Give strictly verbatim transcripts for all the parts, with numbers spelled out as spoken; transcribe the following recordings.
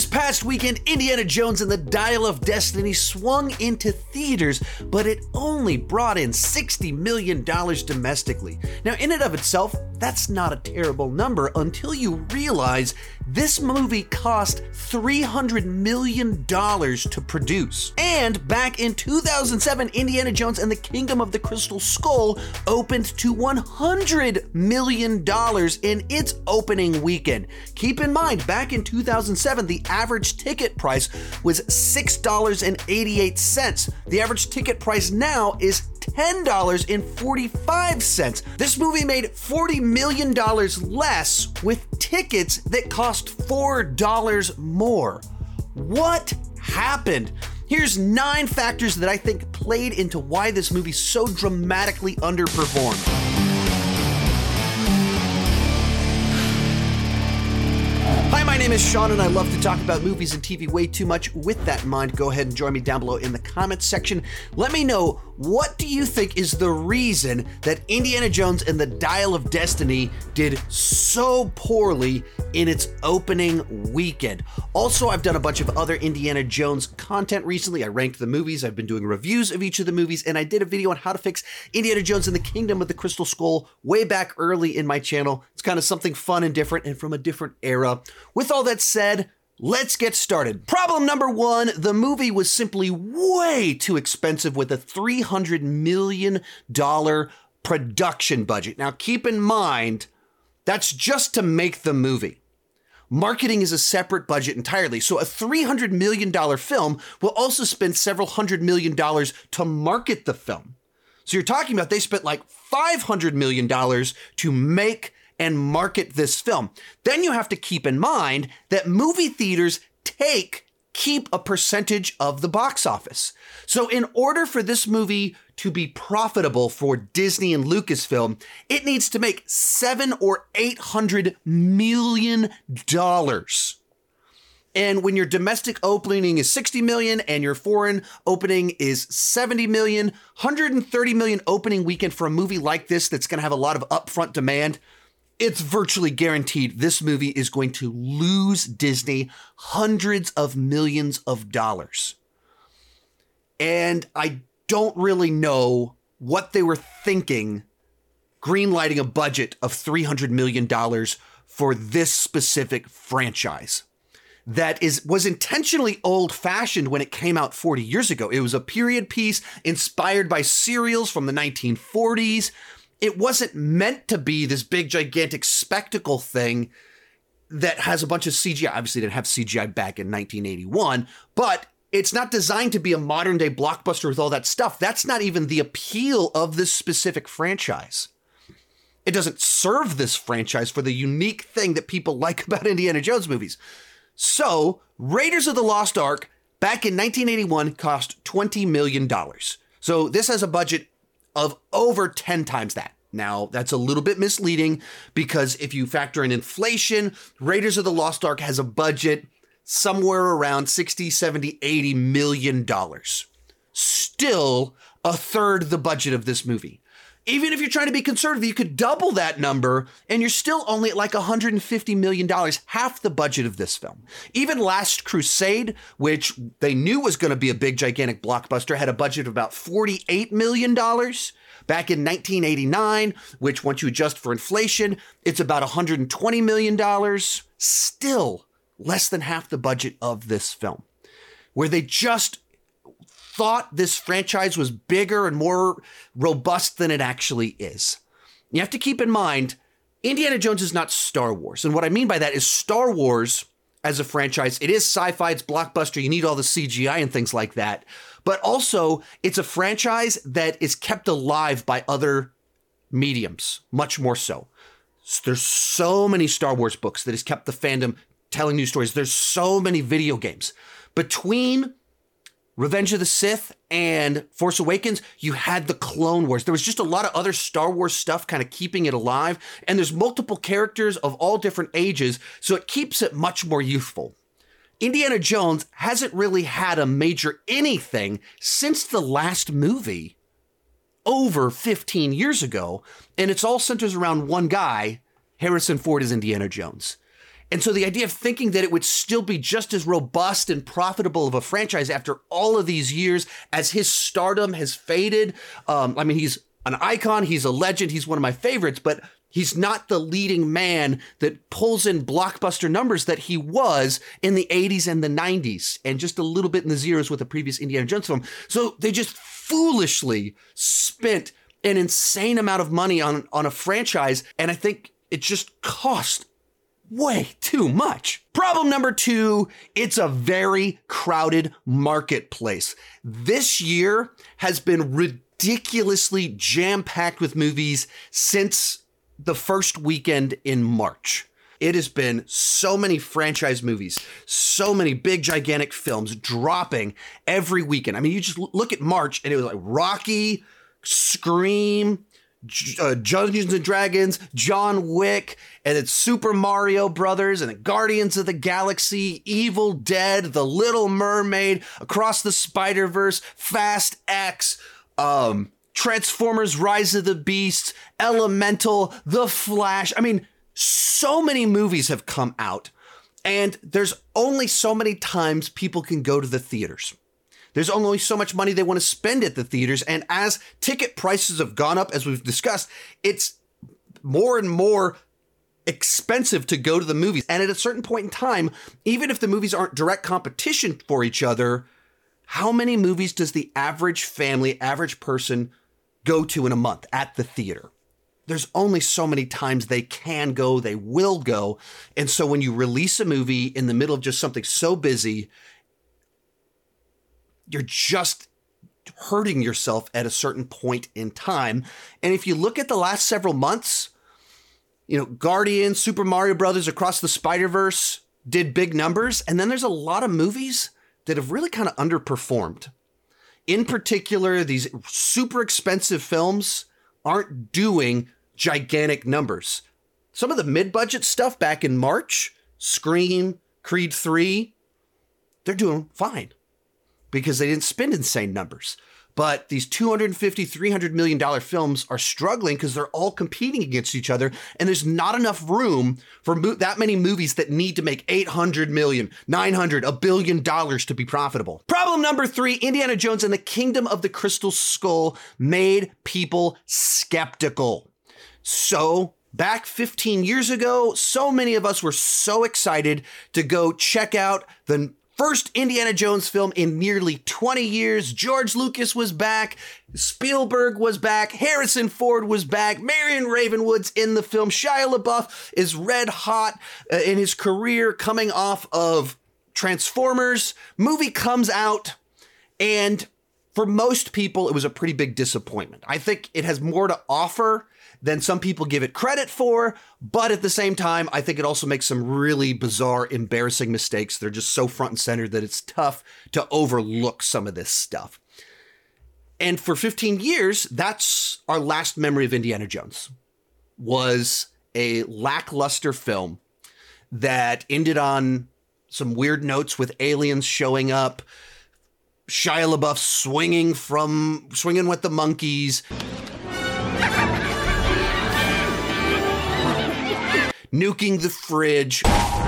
This past weekend, Indiana Jones and the Dial of Destiny swung into theaters, but it only brought in sixty million dollars domestically. Now, in and of itself, that's not a terrible number until you realize this movie cost three hundred million dollars to produce. And back in two thousand seven, Indiana Jones and the Kingdom of the Crystal Skull opened to one hundred million dollars in its opening weekend. Keep in mind, back in two thousand seven, the average ticket price was six dollars and eighty-eight cents. The average ticket price now is ten dollars and forty-five cents. This movie made forty million dollars less with tickets that cost four dollars more. What happened? Here's nine factors that I think played into why this movie so dramatically underperformed. Hi, my name is Sean, and I love to talk about movies and T V way too much. With that in mind, go ahead and join me down below in the comments section. Let me know, what do you think is the reason that Indiana Jones and the Dial of Destiny did so poorly in its opening weekend? Also, I've done a bunch of other Indiana Jones content recently. I ranked the movies, I've been doing reviews of each of the movies, and I did a video on how to fix Indiana Jones and the Kingdom of the Crystal Skull way back early in my channel. It's kind of something fun and different and from a different era. With all that said, let's get started. Problem number one, the movie was simply way too expensive with a three hundred million dollars production budget. Now keep in mind, that's just to make the movie. Marketing is a separate budget entirely, so a three hundred million dollars film will also spend several hundred million dollars to market the film. So you're talking about they spent like five hundred million dollars to make and market this film. Then you have to keep in mind that movie theaters take, keep a percentage of the box office. So in order for this movie to be profitable for Disney and Lucasfilm, it needs to make seven or eight hundred million dollars. And when your domestic opening is sixty million and your foreign opening is seventy million, one hundred thirty million opening weekend for a movie like this that's going to have a lot of upfront demand, it's virtually guaranteed this movie is going to lose Disney hundreds of millions of dollars. And I don't really know what they were thinking greenlighting a budget of three hundred million dollars for this specific franchise that is was intentionally old-fashioned when it came out forty years ago. It was a period piece inspired by serials from the nineteen forties. It wasn't meant to be this big, gigantic spectacle thing that has a bunch of C G I. Obviously, it didn't have C G I back in nineteen eighty-one, but it's not designed to be a modern-day blockbuster with all that stuff. That's not even the appeal of this specific franchise. It doesn't serve this franchise for the unique thing that people like about Indiana Jones movies. So, Raiders of the Lost Ark, back in nineteen eighty-one, cost twenty million dollars. So this has a budget of over ten times that. Now, that's a little bit misleading because if you factor in inflation, Raiders of the Lost Ark has a budget somewhere around sixty, seventy, eighty million dollars. Still a third the budget of this movie. Even if you're trying to be conservative, you could double that number and you're still only at like one hundred fifty million dollars, half the budget of this film. Even Last Crusade, which they knew was going to be a big, gigantic blockbuster, had a budget of about forty-eight million dollars. Back in nineteen eighty-nine, which once you adjust for inflation, it's about one hundred twenty million dollars. Still less than half the budget of this film, where they just thought this franchise was bigger and more robust than it actually is. You have to keep in mind, Indiana Jones is not Star Wars. And what I mean by that is Star Wars as a franchise, it is sci-fi, it's blockbuster, you need all the C G I and things like that. But also, it's a franchise that is kept alive by other mediums, much more so. There's so many Star Wars books that has kept the fandom telling new stories. There's so many video games. Between Revenge of the Sith and Force Awakens, you had the Clone Wars. There was just a lot of other Star Wars stuff kind of keeping it alive. And there's multiple characters of all different ages, so it keeps it much more youthful. Indiana Jones hasn't really had a major anything since the last movie over fifteen years ago. And it's all centers around one guy, Harrison Ford as Indiana Jones. And so the idea of thinking that it would still be just as robust and profitable of a franchise after all of these years as his stardom has faded. Um, I mean, he's an icon, he's a legend, he's one of my favorites, but he's not the leading man that pulls in blockbuster numbers that he was in the eighties and the nineties, and just a little bit in the zeros with the previous Indiana Jones film. So they just foolishly spent an insane amount of money on, on a franchise, and I think it just cost way too much. Problem number two, it's a very crowded marketplace. This year has been ridiculously jam-packed with movies since the first weekend in March. It has been so many franchise movies, so many big, gigantic films dropping every weekend. I mean, you just look at March and it was like Rocky, Scream, Uh, Dungeons and Dragons, John Wick, and it's Super Mario Brothers, and then Guardians of the Galaxy, Evil Dead, The Little Mermaid, Across the Spider-Verse, Fast X, um, Transformers Rise of the Beasts, Elemental, The Flash. I mean, so many movies have come out, and there's only so many times people can go to the theaters. There's only so much money they want to spend at the theaters. And as ticket prices have gone up, as we've discussed, it's more and more expensive to go to the movies. And at a certain point in time, even if the movies aren't direct competition for each other, how many movies does the average family, average person go to in a month at the theater? There's only so many times they can go, they will go. And so when you release a movie in the middle of just something so busy, you're just hurting yourself at a certain point in time. And if you look at the last several months, you know, Guardians, Super Mario Brothers, Across the Spider-Verse did big numbers. And then there's a lot of movies that have really kind of underperformed. In particular, these super expensive films aren't doing gigantic numbers. Some of the mid-budget stuff back in March, Scream, Creed three, they're doing fine, because they didn't spend insane numbers. But these two hundred fifty, three hundred million dollars films are struggling because they're all competing against each other, and there's not enough room for mo- that many movies that need to make eight hundred million, nine hundred, a billion dollars to be profitable. Problem number three, Indiana Jones and the Kingdom of the Crystal Skull made people skeptical. So back fifteen years ago, so many of us were so excited to go check out the first Indiana Jones film in nearly twenty years. George Lucas was back. Spielberg was back. Harrison Ford was back. Marion Ravenwood's in the film. Shia LaBeouf is red hot uh, in his career coming off of Transformers. Movie comes out, and for most people, it was a pretty big disappointment. I think it has more to offer than some people give it credit for, but at the same time, I think it also makes some really bizarre, embarrassing mistakes. They're just so front and center that it's tough to overlook some of this stuff. And for fifteen years, that's our last memory of Indiana Jones, was a lackluster film that ended on some weird notes with aliens showing up, Shia LaBeouf swinging from, swinging with the monkeys, nuking the fridge.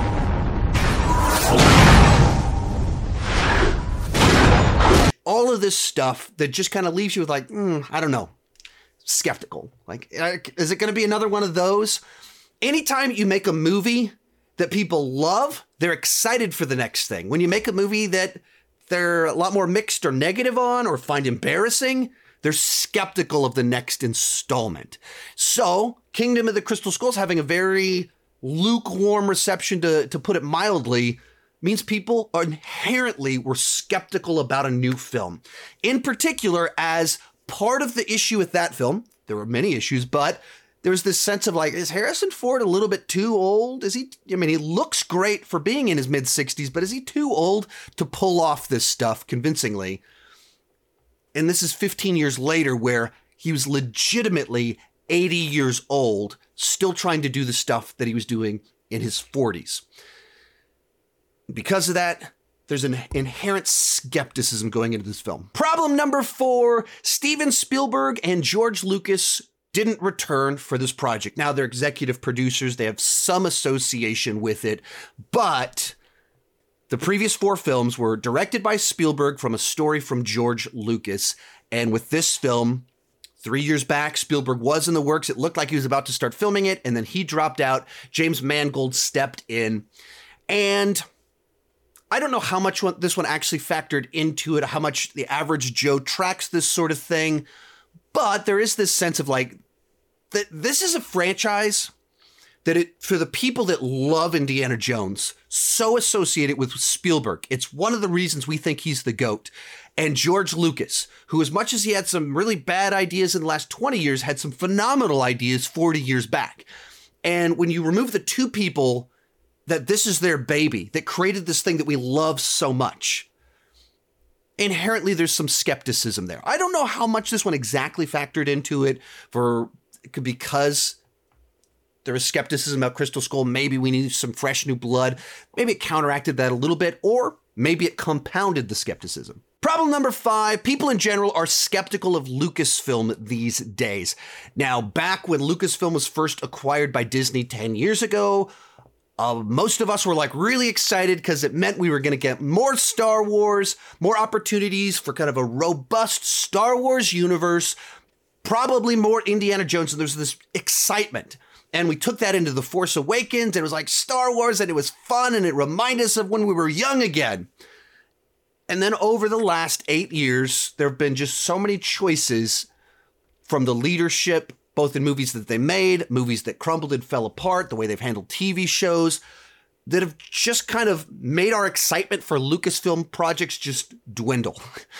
All of this stuff that just kind of leaves you with like, mm, I don't know, skeptical. Like, is it going to be another one of those? Anytime you make a movie that people love, they're excited for the next thing. When you make a movie that they're a lot more mixed or negative on or find embarrassing, they're skeptical of the next installment. So Kingdom of the Crystal Skull is having a very lukewarm reception, to, to put it mildly, means people are inherently were skeptical about a new film. In particular, as part of the issue with that film, there were many issues, but there's this sense of like, is Harrison Ford a little bit too old? Is he, I mean, he looks great for being in his mid sixties, but is he too old to pull off this stuff convincingly? And this is fifteen years later, where he was legitimately eighty years old, still trying to do the stuff that he was doing in his forties. Because of that, there's an inherent skepticism going into this film. Problem number four, Steven Spielberg and George Lucas didn't return for this project. Now they're executive producers. They have some association with it, but the previous four films were directed by Spielberg from a story from George Lucas. And with this film, three years back, Spielberg was in the works. It looked like he was about to start filming it, and then he dropped out. James Mangold stepped in. And I don't know how much one, this one actually factored into it, how much the average Joe tracks this sort of thing. But there is this sense of like, that this is a franchise that it, for the people that love Indiana Jones, so associated with Spielberg. It's one of the reasons we think he's the GOAT. And George Lucas, who as much as he had some really bad ideas in the last twenty years, had some phenomenal ideas forty years back. And when you remove the two people that this is their baby, that created this thing that we love so much, inherently there's some skepticism there. I don't know how much this one exactly factored into it for because there was skepticism about Crystal Skull. Maybe we need some fresh new blood. Maybe it counteracted that a little bit, or maybe it compounded the skepticism. Problem number five, people in general are skeptical of Lucasfilm these days. Now, back when Lucasfilm was first acquired by Disney ten years ago, Uh, most of us were like really excited because it meant we were going to get more Star Wars, more opportunities for kind of a robust Star Wars universe, probably more Indiana Jones. And there's this excitement. And we took that into The Force Awakens. And it was like Star Wars, and it was fun, and it reminded us of when we were young again. And then over the last eight years, there have been just so many choices from the leadership, both in movies that they made, movies that crumbled and fell apart, the way they've handled T V shows, that have just kind of made our excitement for Lucasfilm projects just dwindle.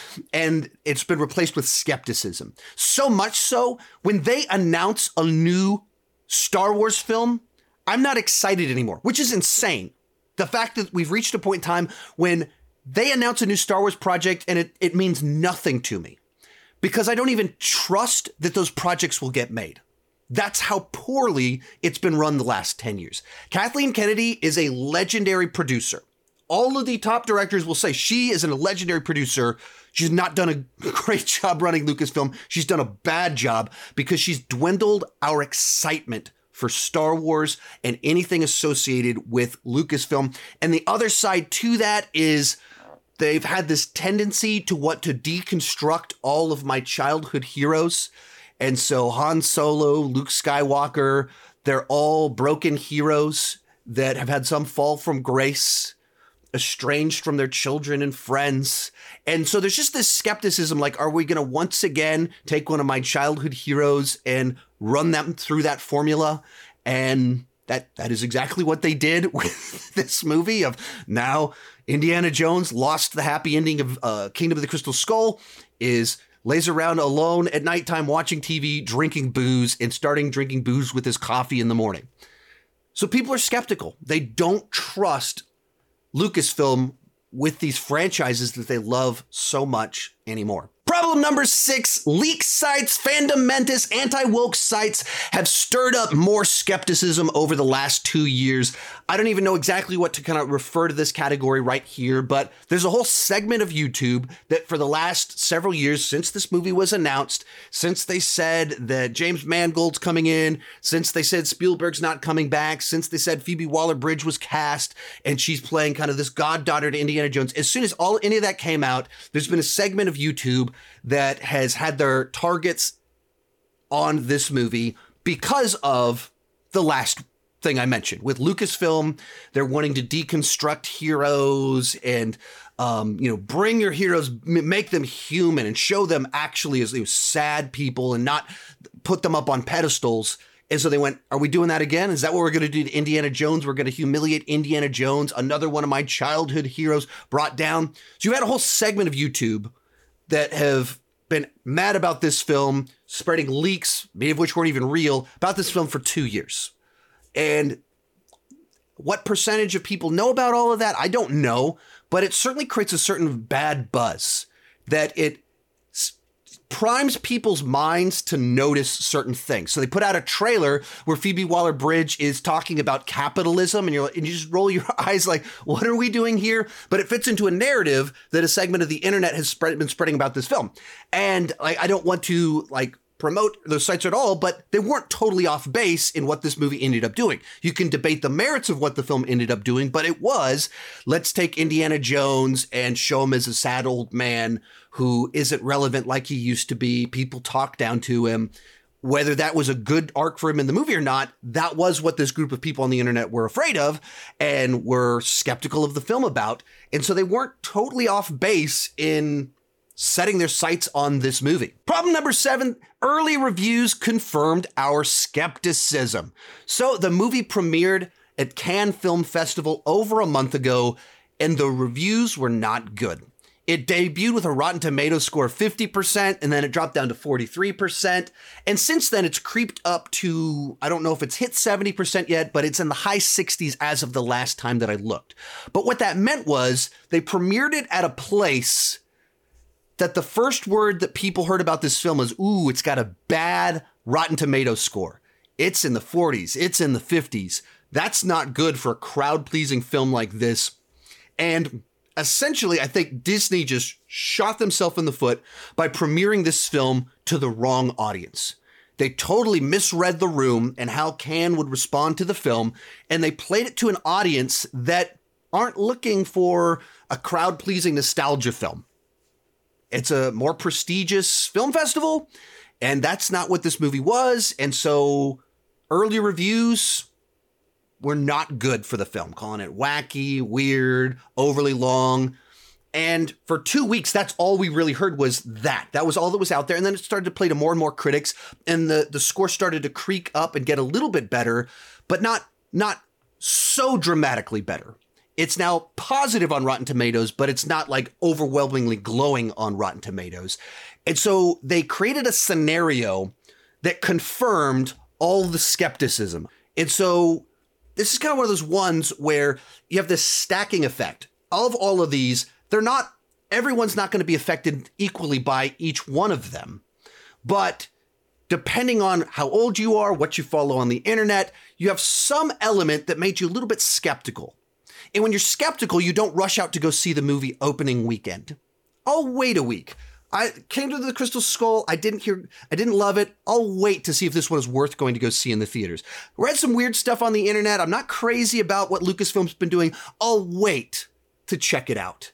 And it's been replaced with skepticism. So much so, when they announce a new Star Wars film, I'm not excited anymore, which is insane. The fact that we've reached a point in time when they announce a new Star Wars project and it, it means nothing to me. Because I don't even trust that those projects will get made. That's how poorly it's been run the last ten years. Kathleen Kennedy is a legendary producer. All of the top directors will say she is a legendary producer. She's not done a great job running Lucasfilm. She's done a bad job because she's dwindled our excitement for Star Wars and anything associated with Lucasfilm. And the other side to that is they've had this tendency to want to deconstruct all of my childhood heroes. And so Han Solo, Luke Skywalker, they're all broken heroes that have had some fall from grace, estranged from their children and friends. And so there's just this skepticism, like, are we going to once again take one of my childhood heroes and run them through that formula? And that that is exactly what they did with this movie of now Indiana Jones lost the happy ending of uh, Kingdom of the Crystal Skull, is lays around alone at nighttime watching T V, drinking booze, and starting drinking booze with his coffee in the morning. So people are skeptical. They don't trust Lucasfilm with these franchises that they love so much anymore. Problem number six, leak sites, fandomentous, anti-woke sites have stirred up more skepticism over the last two years. I don't even know exactly what to kind of refer to this category right here, but there's a whole segment of YouTube that for the last several years, since this movie was announced, since they said that James Mangold's coming in, since they said Spielberg's not coming back, since they said Phoebe Waller-Bridge was cast and she's playing kind of this goddaughter to Indiana Jones, as soon as all any of that came out, there's been a segment of YouTube that has had their targets on this movie because of the last thing I mentioned. With Lucasfilm, they're wanting to deconstruct heroes and, um, you know, bring your heroes, m- make them human and show them actually as you know, sad people and not put them up on pedestals. And so they went, are we doing that again? Is that what we're going to do to Indiana Jones? We're going to humiliate Indiana Jones, another one of my childhood heroes brought down. So you had a whole segment of YouTube that have been mad about this film, spreading leaks, many of which weren't even real, about this film for two years. And what percentage of people know about all of that? I don't know, but it certainly creates a certain bad buzz that it primes people's minds to notice certain things. So they put out a trailer where Phoebe Waller-Bridge is talking about capitalism, and you're and you just roll your eyes like, what are we doing here? But it fits into a narrative that a segment of the internet has spread, been spreading about this film. And like, I don't want to like promote those sites at all, but they weren't totally off base in what this movie ended up doing. You can debate the merits of what the film ended up doing, but it was, let's take Indiana Jones and show him as a sad old man who isn't relevant like he used to be. People talk down to him. Whether that was a good arc for him in the movie or not, that was what this group of people on the internet were afraid of and were skeptical of the film about. And so they weren't totally off base in setting their sights on this movie. Problem number seven, early reviews confirmed our skepticism. So the movie premiered at Cannes Film Festival over a month ago, and the reviews were not good. It debuted with a Rotten Tomatoes score of fifty percent, and then it dropped down to forty-three percent. And since then, it's creeped up to, I don't know if it's hit seventy percent yet, but it's in the high sixties as of the last time that I looked. But what that meant was they premiered it at a place that the first word that people heard about this film is, ooh, it's got a bad Rotten Tomatoes score. It's in the forties. It's in the fifties. That's not good for a crowd-pleasing film like this. And essentially, I think Disney just shot themselves in the foot by premiering this film to the wrong audience. They totally misread the room and how Cannes would respond to the film, and they played it to an audience that aren't looking for a crowd-pleasing nostalgia film. It's a more prestigious film festival, and that's not what this movie was, and so early reviews were not good for the film, calling it wacky, weird, overly long. And for two weeks, that's all we really heard was that. That was all that was out there. And then it started to play to more and more critics, and the, the score started to creak up and get a little bit better, but not, not so dramatically better. It's now positive on Rotten Tomatoes, but it's not like overwhelmingly glowing on Rotten Tomatoes. And so they created a scenario that confirmed all the skepticism. And so this is kind of one of those ones where you have this stacking effect. Of all of these, they're not, everyone's not going to be affected equally by each one of them. But depending on how old you are, what you follow on the internet, you have some element that made you a little bit skeptical. And when you're skeptical, you don't rush out to go see the movie opening weekend. I'll wait a week. I came to the Crystal Skull. I didn't hear, I didn't love it. I'll wait to see if this one is worth going to go see in the theaters. Read some weird stuff on the internet. I'm not crazy about what Lucasfilm's been doing. I'll wait to check it out.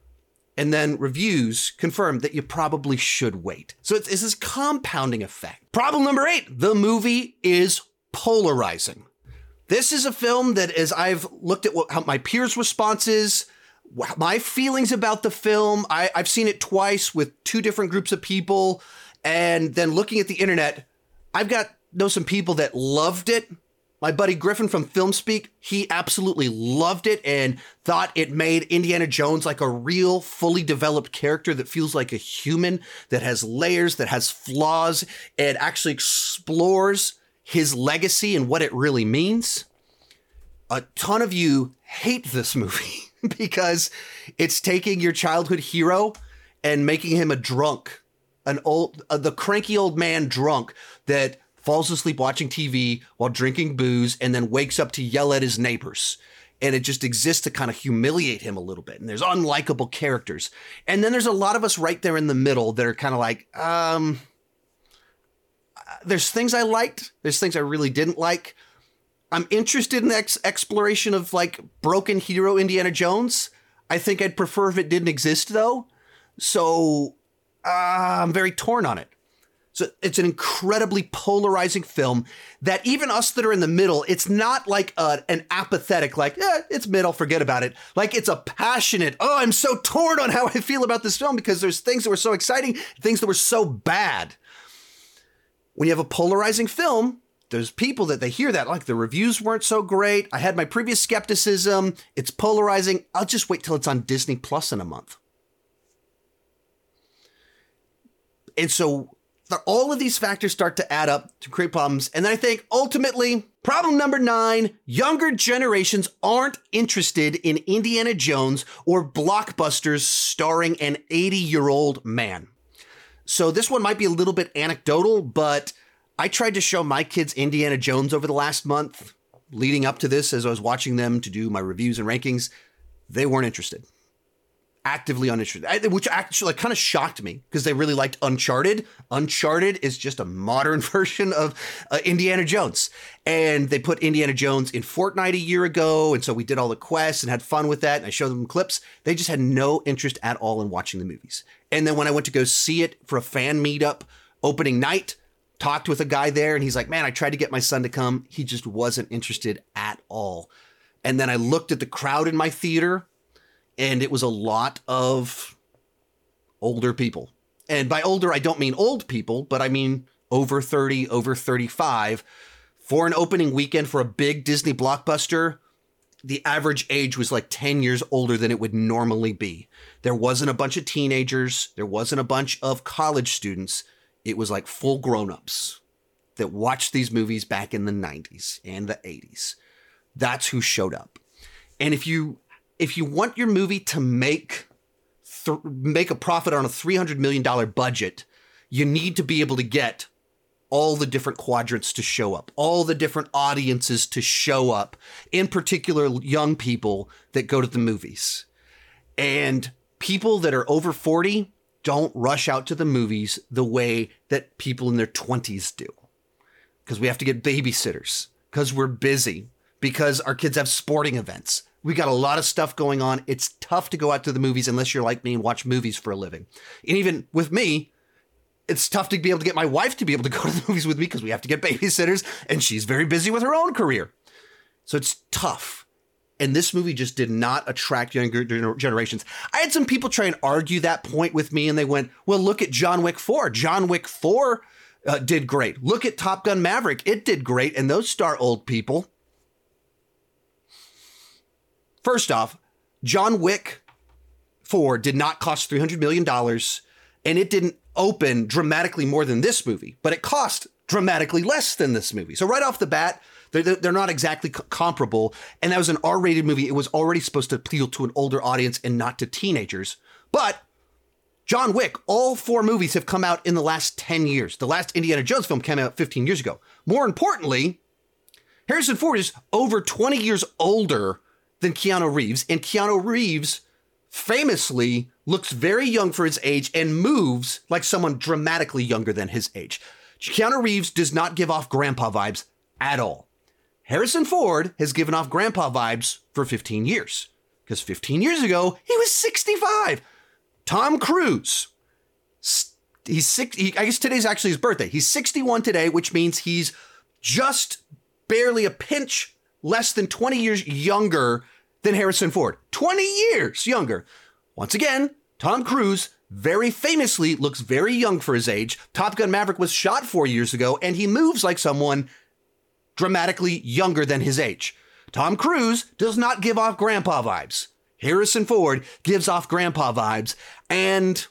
And then reviews confirm that you probably should wait. So it's, it's this compounding effect. Problem number eight, the movie is polarizing. This is a film that, as I've looked at what, how my peers' responses, my feelings about the film, I, I've seen it twice with two different groups of people. And then looking at the internet, I've got know some people that loved it. My buddy Griffin from FilmSpeak, he absolutely loved it and thought it made Indiana Jones like a real, fully developed character that feels like a human, that has layers, that has flaws, and actually explores his legacy and what it really means. A ton of you hate this movie because it's taking your childhood hero and making him a drunk, an old, uh, the cranky old man drunk that falls asleep watching T V while drinking booze and then wakes up to yell at his neighbors. And it just exists to kind of humiliate him a little bit. And there's unlikable characters. And then there's a lot of us right there in the middle that are kind of like, um, there's things I liked. There's things I really didn't like. I'm interested in the ex- exploration of like broken hero Indiana Jones. I think I'd prefer if it didn't exist though. So uh, I'm very torn on it. So it's an incredibly polarizing film that even us that are in the middle, it's not like a, an apathetic, like, eh, it's middle, forget about it. Like it's a passionate, oh, I'm so torn on how I feel about this film because there's things that were so exciting, things that were so bad. When you have a polarizing film, there's people that they hear that, like the reviews weren't so great. I had my previous skepticism. It's polarizing. I'll just wait till it's on Disney Plus in a month. And so all of these factors start to add up to create problems. And then I think ultimately, problem number nine, younger generations aren't interested in Indiana Jones or blockbusters starring an eighty-year-old man. So this one might be a little bit anecdotal, but I tried to show my kids Indiana Jones over the last month leading up to this as I was watching them to do my reviews and rankings. They weren't interested. actively uninterested, I, which actually kind of shocked me because they really liked Uncharted. Uncharted is just a modern version of uh, Indiana Jones. And they put Indiana Jones in Fortnite a year ago. And so we did all the quests and had fun with that. And I showed them clips. They just had no interest at all in watching the movies. And then when I went to go see it for a fan meetup opening night, talked with a guy there and he's like, man, I tried to get my son to come. He just wasn't interested at all. And then I looked at the crowd in my theater and it was a lot of older people. And by older, I don't mean old people, but I mean over thirty, over thirty-five. For an opening weekend for a big Disney blockbuster, the average age was like ten years older than it would normally be. There wasn't a bunch of teenagers. There wasn't a bunch of college students. It was like full grown-ups that watched these movies back in the nineties and the eighties. That's who showed up. And if you if you want your movie to make th- make a profit on a three hundred million dollars budget, you need to be able to get all the different quadrants to show up, all the different audiences to show up, in particular young people that go to the movies. And people that are over forty don't rush out to the movies the way that people in their twenties do. Because we have to get babysitters, because we're busy, because our kids have sporting events. We got a lot of stuff going on. It's tough to go out to the movies unless you're like me and watch movies for a living. And even with me, it's tough to be able to get my wife to be able to go to the movies with me because we have to get babysitters and she's very busy with her own career. So it's tough. And this movie just did not attract younger generations. I had some people try and argue that point with me and they went, well, look at John Wick four. John Wick four uh, did great. Look at Top Gun Maverick. It did great. And those star old people. First off, John Wick four did not cost three hundred million dollars and it didn't open dramatically more than this movie, but it cost dramatically less than this movie. So right off the bat, they're, they're not exactly c- comparable. And that was an R-rated movie. It was already supposed to appeal to an older audience and not to teenagers. But John Wick, all four movies have come out in the last ten years. The last Indiana Jones film came out fifteen years ago. More importantly, Harrison Ford is over twenty years older than Keanu Reeves. And Keanu Reeves famously looks very young for his age and moves like someone dramatically younger than his age. Keanu Reeves does not give off grandpa vibes at all. Harrison Ford has given off grandpa vibes for fifteen years. Because fifteen years ago, he was sixty-five. Tom Cruise, he's six, he, I guess today's actually his birthday. He's sixty-one today, which means he's just barely a pinch less than twenty years younger than Harrison Ford. twenty years younger. Once again, Tom Cruise very famously looks very young for his age. Top Gun Maverick was shot four years ago, and he moves like someone dramatically younger than his age. Tom Cruise does not give off grandpa vibes. Harrison Ford gives off grandpa vibes. And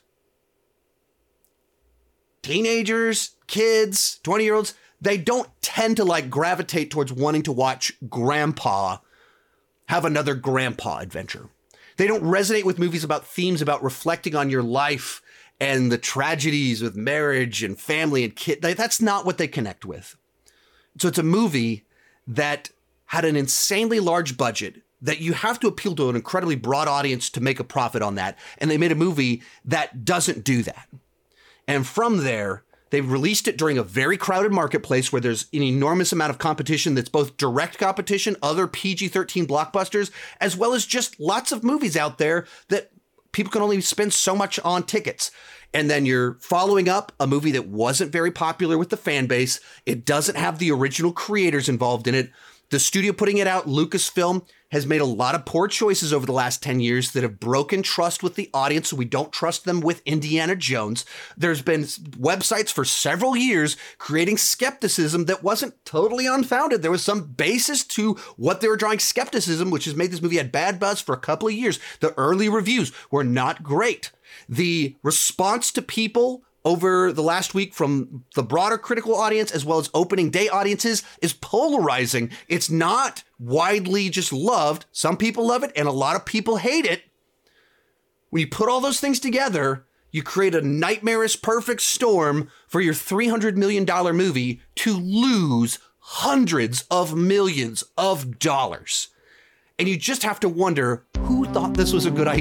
teenagers, kids, twenty-year-olds, they don't tend to like gravitate towards wanting to watch grandpa have another grandpa adventure. They don't resonate with movies about themes about reflecting on your life and the tragedies with marriage and family and kid. That's not what they connect with. So it's a movie that had an insanely large budget that you have to appeal to an incredibly broad audience to make a profit on that. And they made a movie that doesn't do that. And from there, they released it during a very crowded marketplace where there's an enormous amount of competition that's both direct competition, other P G thirteen blockbusters, as well as just lots of movies out there that people can only spend so much on tickets. And then you're following up a movie that wasn't very popular with the fan base. It doesn't have the original creators involved in it. The studio putting it out, Lucasfilm, has made a lot of poor choices over the last ten years that have broken trust with the audience, so we don't trust them with Indiana Jones. There's been websites for several years creating skepticism that wasn't totally unfounded. There was some basis to what they were drawing skepticism, which has made this movie had bad buzz for a couple of years. The early reviews were not great. The response to people over the last week from the broader critical audience as well as opening day audiences is polarizing. It's not widely just loved. Some people love it and a lot of people hate it. When you put all those things together, you create a nightmarish perfect storm for your three hundred million dollars movie to lose hundreds of millions of dollars. And you just have to wonder who thought this was a good idea.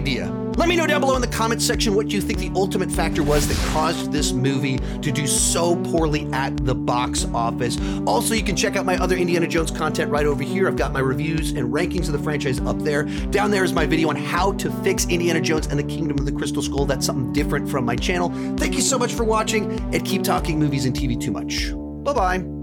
Let me know down below in the comments section what you think the ultimate factor was that caused this movie to do so poorly at the box office. Also, you can check out my other Indiana Jones content right over here. I've got my reviews and rankings of the franchise up there. Down there is my video on how to fix Indiana Jones and the Kingdom of the Crystal Skull. That's something different from my channel. Thank you so much for watching, and keep talking movies and T V too much. Bye-bye.